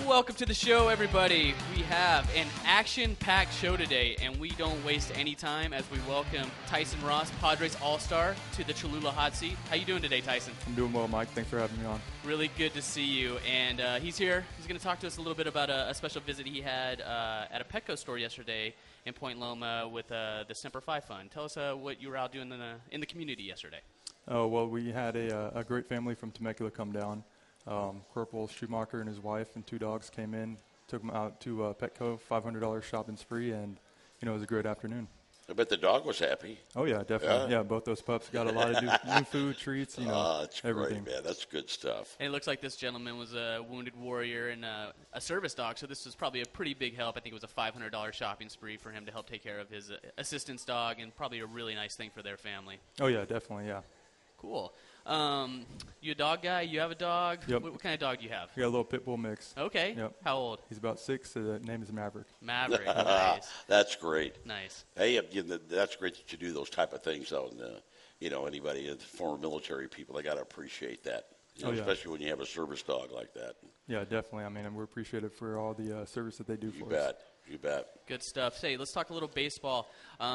Welcome to the show, everybody. We have an action-packed show today, and we don't waste any time as we welcome Tyson Ross, Padres All-Star, to the Cholula Hot Seat. How you doing today, Tyson? I'm doing well, Mike. Thanks for having me on. Really good to see you. And he's here. He's going to talk to us a little bit about a special visit he had at a Petco store yesterday in Point Loma with the Semper Fi Fund. Tell us what you were out doing in the community yesterday. Oh, well, we had a great family from Temecula come down. Corporal Schumacher and his wife and two dogs came in, took them out to Petco, $500 shopping spree, and, it was a great afternoon. I bet the dog was happy. Oh, yeah, definitely. Yeah, both those pups got a lot of new food, treats, that's everything. Great, man. That's good stuff. And it looks like this gentleman was a wounded warrior and a service dog, so this was probably a pretty big help. I think it was a $500 shopping spree for him to help take care of his assistance dog, and probably a really nice thing for their family. Oh, yeah, definitely, yeah. Cool. You a dog guy? You have a dog? Yep. What kind of dog do you have? We got a little pit bull mix. Okay. Yep. How old? He's about 6. The name is Maverick. Maverick. Nice. That's great. Nice. Hey, that's great that you do those type of things, though. And, anybody, former military people, they got to appreciate that. Yeah. Especially when you have a service dog like that. Yeah, definitely. I mean, we're appreciative for all the service that they do for us. You bet. Good stuff. Hey, let's talk a little baseball.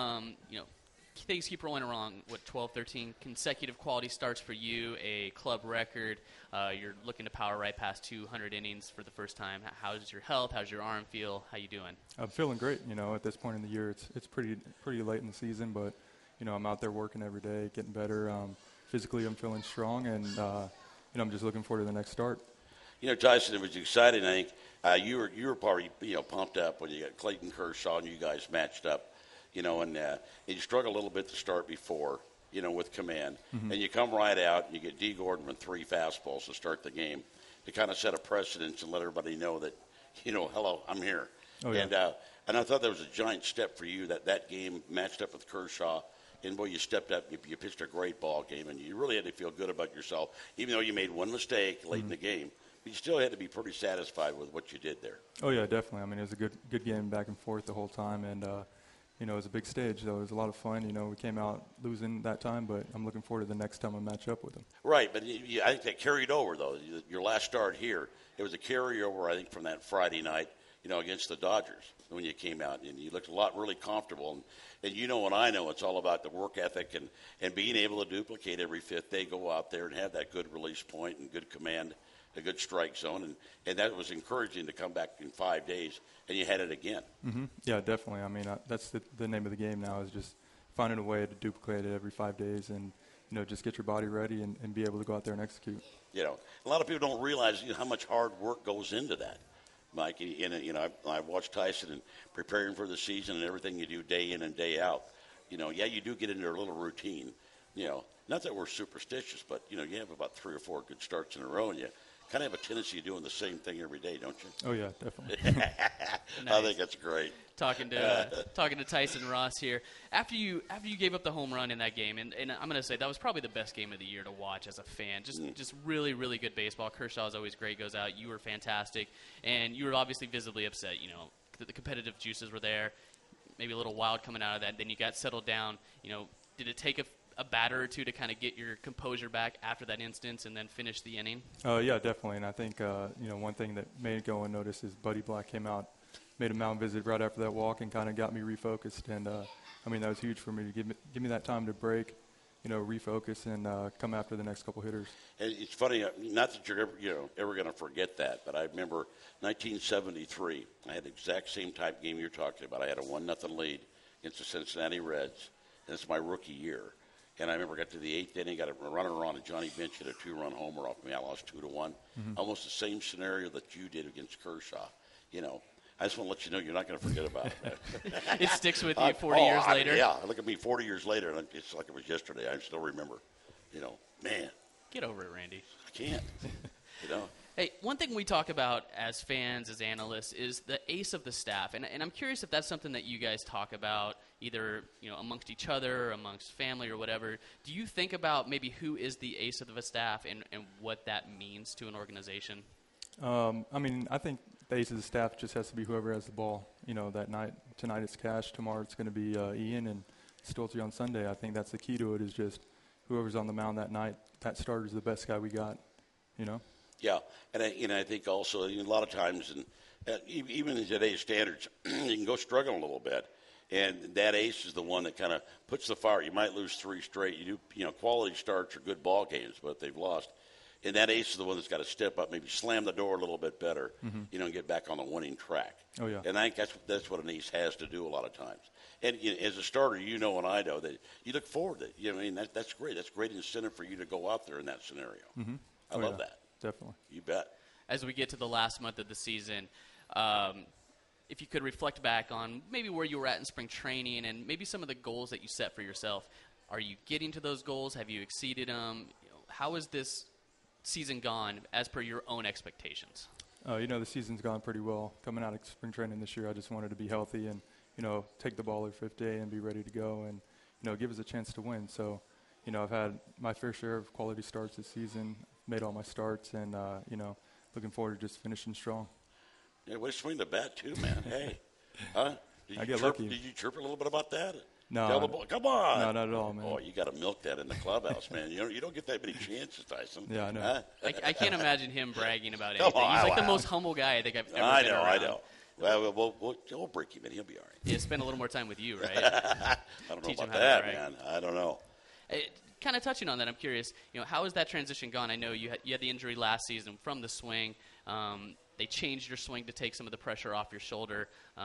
Things keep rolling along. 12, 13 consecutive quality starts for you, a club record. You're looking to power right past 200 innings for the first time. How's your health? How's your arm feel? How you doing? I'm feeling great. At this point in the year, it's pretty late in the season, but I'm out there working every day, getting better. Physically, I'm feeling strong, and I'm just looking forward to the next start. Tyson, it was exciting. I think you were probably pumped up when you got Clayton Kershaw and you guys matched up. And you struggle a little bit to start before, with command. Mm-hmm. And you come right out and you get D. Gordon with 3 fastballs to start the game to kind of set a precedence and let everybody know that, hello, I'm here. Oh, yeah. And I thought that was a giant step for you that game matched up with Kershaw. And, boy, you stepped up. You pitched a great ball game, and you really had to feel good about yourself, even though you made one mistake late in the game. But you still had to be pretty satisfied with what you did there. Oh, yeah, definitely. I mean, it was a good game back and forth the whole time, and it was a big stage, so it was a lot of fun. We came out losing that time, but I'm looking forward to the next time I match up with them. Right, but I think that carried over, though. Your last start here, it was a carryover, I think, from that Friday night, against the Dodgers when you came out. And you looked really comfortable. And what I know, it's all about the work ethic and being able to duplicate every fifth day, go out there and have that good release point and good command, a good strike zone. And that was encouraging to come back in 5 days, and you had it again. Mm-hmm. Yeah, definitely. I mean, that's the name of the game now, is just finding a way to duplicate it every 5 days and, just get your body ready and be able to go out there and execute. A lot of people don't realize how much hard work goes into that, Mike. And I've watched Tyson and preparing for the season and everything you do day in and day out. You do get into a little routine. Not that we're superstitious, but, you have about 3 or 4 good starts in a row, and you kind of have a tendency of doing the same thing every day, don't you? Oh, yeah, definitely. Nice. I think that's great. Talking to Tyson Ross here. After you gave up the home run in that game, and I'm going to say that was probably the best game of the year to watch as a fan. Just really, really good baseball. Kershaw is always great, goes out. You were fantastic, and you were obviously visibly upset. The competitive juices were there, maybe a little wild coming out of that. Then you got settled down. Did it take a batter or two to kind of get your composure back after that instance and then finish the inning? Yeah, definitely. And I think, one thing that made it go unnoticed is Buddy Black came out, made a mound visit right after that walk and kind of got me refocused. And, that was huge for me to give me that time to break, refocus and come after the next couple hitters. And it's funny, not that you're ever going to forget that, but I remember 1973. I had the exact same type game you're talking about. I had a 1-0 lead against the Cincinnati Reds, and it's my rookie year. And I remember I got to the 8th inning, got a runner on, and Johnny Bench hit a 2-run homer off me. I lost 2-1. Mm-hmm. Almost the same scenario that you did against Kershaw. I just want to let you know you're not going to forget about it. It sticks with you 40 years later? Yeah, look at me 40 years later, and it's like it was yesterday. I still remember. Man. Get over it, Randy. I can't. Hey, one thing we talk about as fans, as analysts, is the ace of the staff. And I'm curious if that's something that you guys talk about either amongst each other or amongst family or whatever. Do you think about maybe who is the ace of the staff and what that means to an organization? I think the ace of the staff just has to be whoever has the ball. That night. Tonight it's Cash. Tomorrow it's going to be Ian and Stolze on Sunday. I think that's the key to it, is just whoever's on the mound that night. That starter's the best guy we got, Yeah, and I think also a lot of times, and even in today's standards, you can go struggling a little bit, and that ace is the one that kind of puts the fire. You might lose 3 straight. Quality starts are good ball games, but they've lost. And that ace is the one that's got to step up, maybe slam the door a little bit better, and get back on the winning track. Oh, yeah. And I think that's what an ace has to do a lot of times. And as a starter, and I know that you look forward to it. That's great. That's great incentive for you to go out there in that scenario. I love that. Definitely. You bet. As we get to the last month of the season, if you could reflect back on maybe where you were at in spring training and maybe some of the goals that you set for yourself. Are you getting to those goals? Have you exceeded them? How has this season gone as per your own expectations? The season's gone pretty well. Coming out of spring training this year, I just wanted to be healthy and, take the ball every 5th day and be ready to go and, give us a chance to win. So, I've had my fair share of quality starts this season, made all my starts, and, looking forward to just finishing strong. Yeah, way to swing the bat, too, man. Hey. Huh? I get lucky. Did you chirp a little bit about that? No. Tell the boy, come on. No, not at all, man. Oh, you got to milk that in the clubhouse, man. You don't get that many chances, Tyson. Yeah, I know. Huh? I can't imagine him bragging about Come anything. on, He's like the wow. most humble guy I think I've ever been around. I know. Well, we'll break him in. He'll be all right. Yeah, spend a little more time with you, right? I don't know Teach him about how to that, brag. man. I don't know. Kind of touching on that, I'm curious, how has that transition gone? I know you had the injury last season from the swing. They changed your swing to take some of the pressure off your shoulder.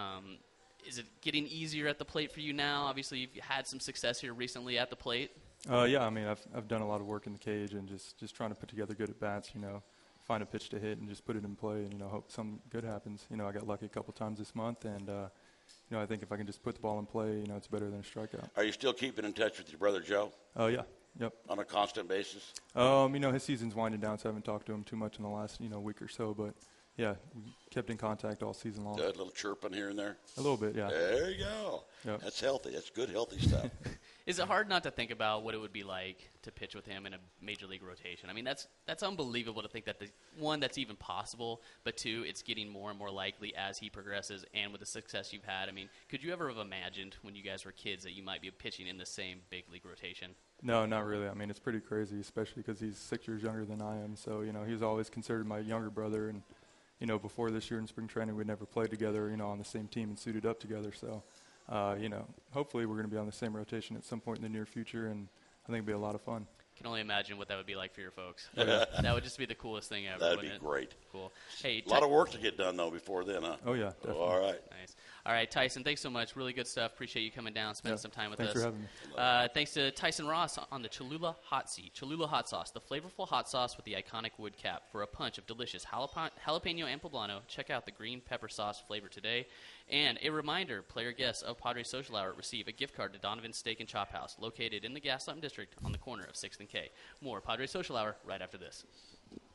Is it getting easier at the plate for you now? Obviously, you've had some success here recently at the plate. Yeah, I mean, I've done a lot of work in the cage and just trying to put together good at-bats, find a pitch to hit and just put it in play and, hope something good happens. I got lucky a couple times this month, and, I think if I can just put the ball in play, it's better than a strikeout. Are you still keeping in touch with your brother Joe? Oh, yeah. Yep. On a constant basis? His season's winding down, so I haven't talked to him too much in the last, week or so, but yeah, we kept in contact all season long. A little chirping here and there? A little bit, yeah. There you go. Yep. That's healthy. That's good, healthy stuff. Is it hard not to think about what it would be like to pitch with him in a major league rotation? I mean, that's unbelievable to think that that's even possible, but 2, it's getting more and more likely as he progresses and with the success you've had. I mean, could you ever have imagined when you guys were kids that you might be pitching in the same big league rotation? No, not really. I mean, it's pretty crazy, especially because he's 6 years younger than I am. So, he was always considered my younger brother. And, before this year in spring training, we'd never played together, on the same team and suited up together. So, hopefully we're going to be on the same rotation at some point in the near future, and I think it'll be a lot of fun. Can only imagine what that would be like for your folks. Yeah. That would just be the coolest thing ever. That'd be wouldn't it? great. Cool. Hey, A lot of work to get done, though, before then, huh? Oh, yeah, definitely. All right. Nice. All right, Tyson, thanks so much. Really good stuff. Appreciate you coming down, spending some time with Thanks us. for having me. Thanks to Tyson Ross on the Cholula Hot Seat. Cholula Hot Sauce, the flavorful hot sauce with the iconic wood cap. For a punch of delicious jalapeno and poblano, check out the green pepper sauce flavor today. And a reminder, player guests of Padres Social Hour receive a gift card to Donovan's Steak and Chop House, located in the Gaslamp District on the corner of 6th and K. More Padres Social Hour right after this.